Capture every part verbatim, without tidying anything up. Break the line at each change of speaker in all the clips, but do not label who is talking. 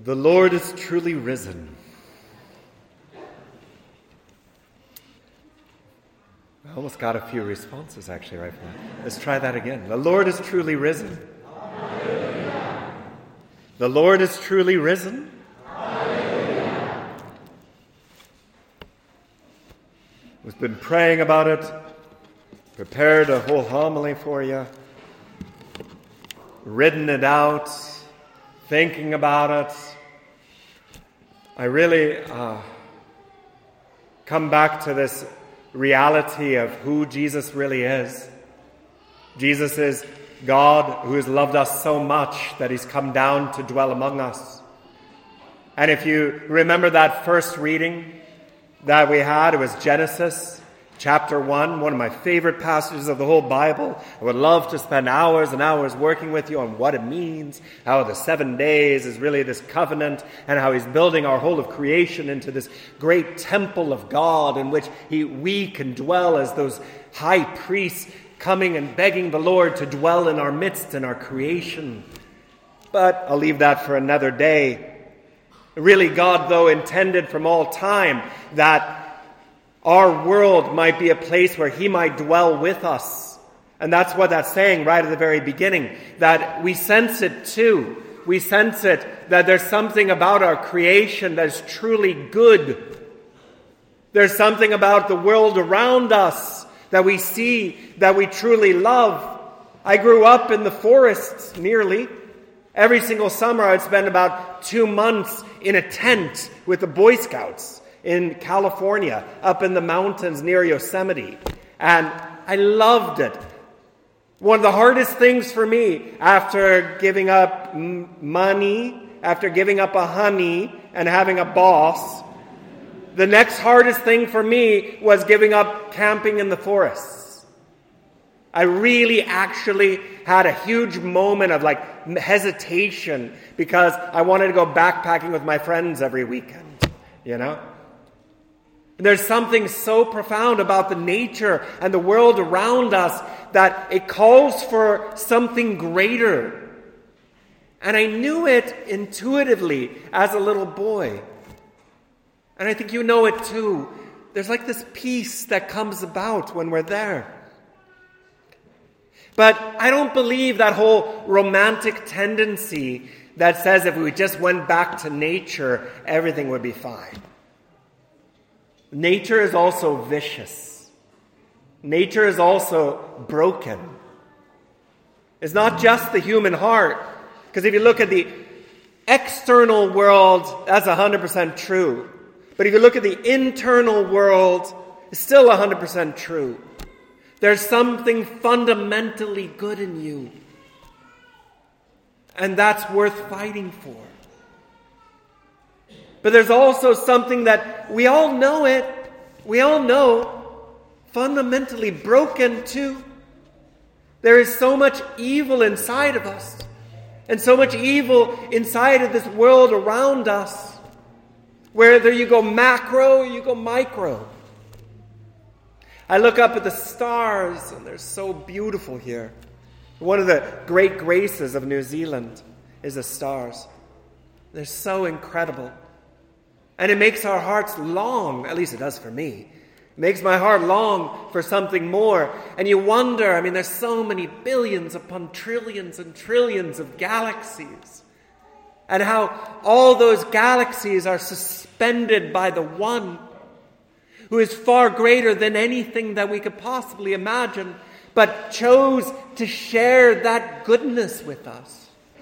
The Lord is truly risen. I almost got a few responses actually right from that. Let's try that again. The Lord is truly risen. Hallelujah. The Lord is truly risen. Hallelujah. We've been praying about it, prepared a whole homily for you, written it out, thinking about it. I really uh, come back to this reality of who Jesus really is. Jesus is God who has loved us so much that he's come down to dwell among us. And if you remember that first reading that we had, it was Genesis chapter one, one of my favorite passages of the whole Bible. I would love to spend hours and hours working with you on what it means, how the seven days is really this covenant, and how he's building our whole of creation into this great temple of God in which he, we can dwell as those high priests coming and begging the Lord to dwell in our midst in our creation. But I'll leave that for another day. Really, God, though, intended from all time that our world might be a place where he might dwell with us. And that's what that's saying right at the very beginning, that we sense it too. We sense it, that there's something about our creation that is truly good. There's something about the world around us that we see, that we truly love. I grew up in the forests nearly. Every single summer I would spend about two months in a tent with the Boy Scouts in California, up in the mountains near Yosemite. And I loved it. One of the hardest things for me after giving up m- money, after giving up a honey and having a boss, the next hardest thing for me was giving up camping in the forests. I really actually had a huge moment of like hesitation because I wanted to go backpacking with my friends every weekend, you know? There's something so profound about the nature and the world around us that it calls for something greater. And I knew it intuitively as a little boy. And I think you know it too. There's like this peace that comes about when we're there. But I don't believe that whole romantic tendency that says if we just went back to nature, everything would be fine. Nature is also vicious. Nature is also broken. It's not just the human heart. Because if you look at the external world, that's one hundred percent true. But if you look at the internal world, it's still one hundred percent true. There's something fundamentally good in you. And that's worth fighting for. But there's also something that we all know it, we all know, fundamentally broken too. There is so much evil inside of us, and so much evil inside of this world around us. Whether you go macro or you go micro. I look up at the stars, and they're so beautiful here. One of the great graces of New Zealand is the stars. They're so incredible. And it makes our hearts long, at least it does for me. It makes my heart long for something more. And you wonder, I mean, there's so many billions upon trillions and trillions of galaxies. And how all those galaxies are suspended by the one who is far greater than anything that we could possibly imagine, but chose to share that goodness with us.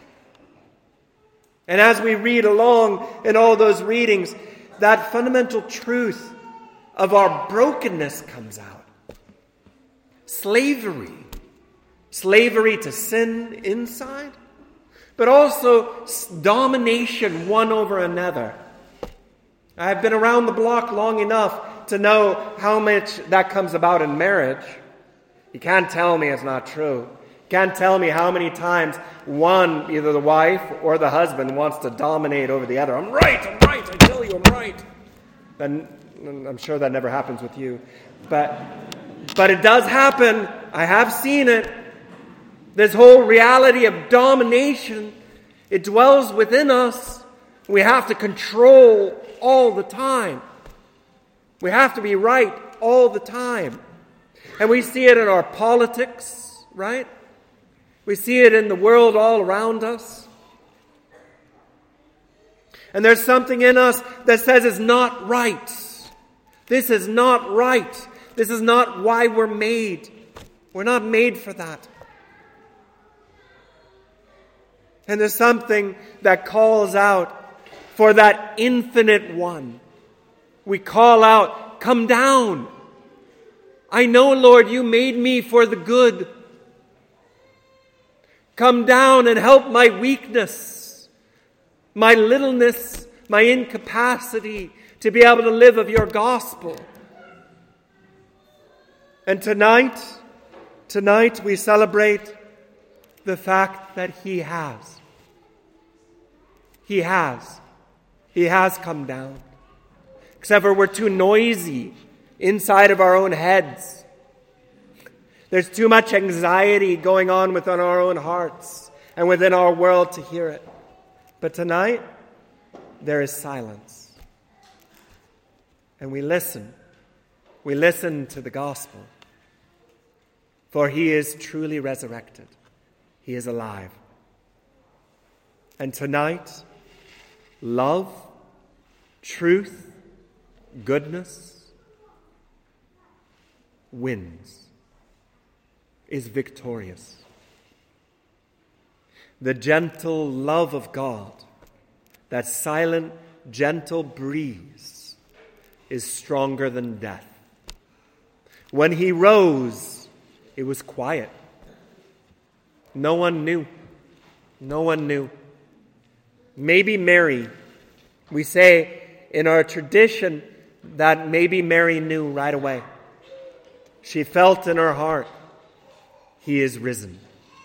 And as we read along in all those readings, that fundamental truth of our brokenness comes out. Slavery. Slavery to sin inside, but also domination one over another. I've been around the block long enough to know how much that comes about in marriage. You can't tell me it's not true. You can't tell me how many times one, either the wife or the husband, wants to dominate over the other. I'm right, I'm right, I tell you I'm right. And I'm sure that never happens with you. But, but it does happen. I have seen it. This whole reality of domination, it dwells within us We have to control all the time. We have to be right all the time. And we see it in our politics, right? We see it in the world all around us. And there's something in us that says it's not right. This is not right. This is not why we're made. We're not made for that. And there's something that calls out for that infinite one. We call out, come down. I know, Lord, you made me for the good. Come down and help my weakness, my littleness, my incapacity to be able to live of your gospel. And tonight, tonight we celebrate the fact that he has. He has. He has come down. Except for we're too noisy inside of our own heads. There's too much anxiety going on within our own hearts and within our world to hear it. But tonight, there is silence. And we listen. We listen to the gospel. For he is truly resurrected. He is alive. And tonight, love, truth, goodness wins, is victorious. The gentle love of God, that silent, gentle breeze, is stronger than death. When he rose, it was quiet. No one knew. No one knew. Maybe Mary, we say in our tradition that maybe Mary knew right away. She felt in her heart, he is risen.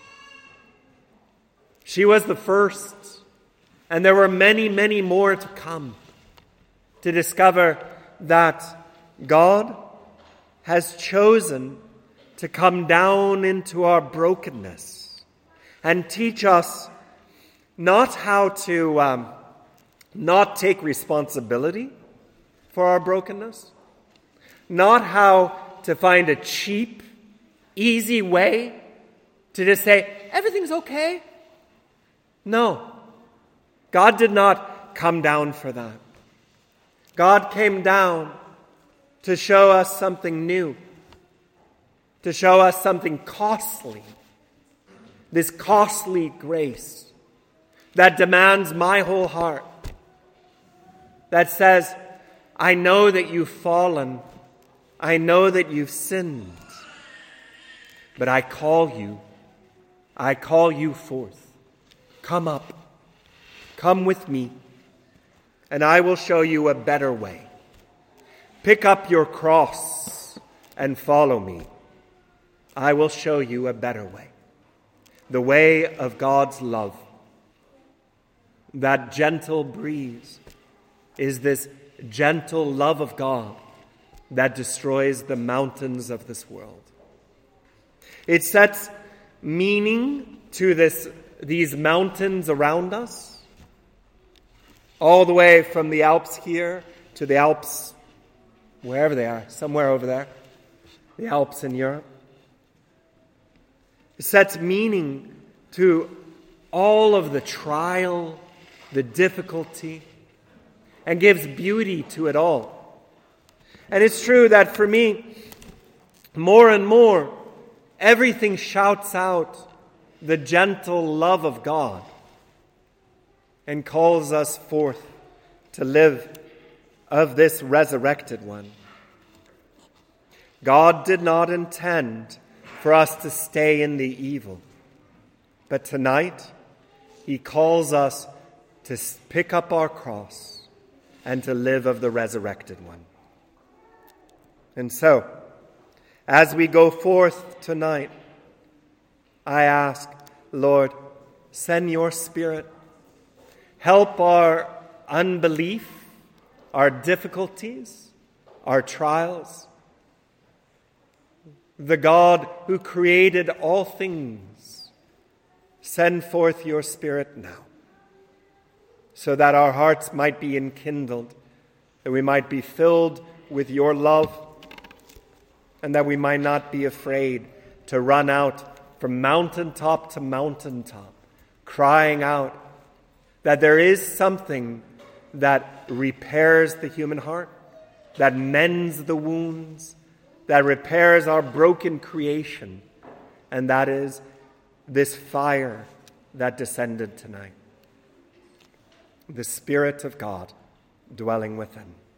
She was the first, and there were many, many more to come to discover that God has chosen to come down into our brokenness and teach us not how to um, not take responsibility for our brokenness, not how to find a cheap, easy way to just say, everything's okay. No. God did not come down for that. God came down to show us something new, to show us something costly, this costly grace that demands my whole heart, that says, I know that you've fallen, I know that you've sinned, but I call you, I call you forth. Come up, come with me, and I will show you a better way. Pick up your cross and follow me. I will show you a better way. The way of God's love. That gentle breeze is this gentle love of God that destroys the mountains of this world. It sets meaning to this, these mountains around us, all the way from the Alps here to the Alps, wherever they are, somewhere over there, the Alps in Europe. It sets meaning to all of the trial, the difficulty, and gives beauty to it all. And it's true that for me, more and more, everything shouts out the gentle love of God and calls us forth to live of this resurrected one. God did not intend for us to stay in the evil, but tonight he calls us to pick up our cross and to live of the resurrected one. And so, as we go forth tonight, I ask, Lord, send your Spirit. Help our unbelief, our difficulties, our trials. The God who created all things, send forth your Spirit now. so that our hearts might be enkindled, that we might be filled with your love, and that we might not be afraid to run out from mountaintop to mountaintop, crying out that there is something that repairs the human heart, that mends the wounds, that repairs our broken creation, and that is this fire that descended tonight, the Spirit of God dwelling within.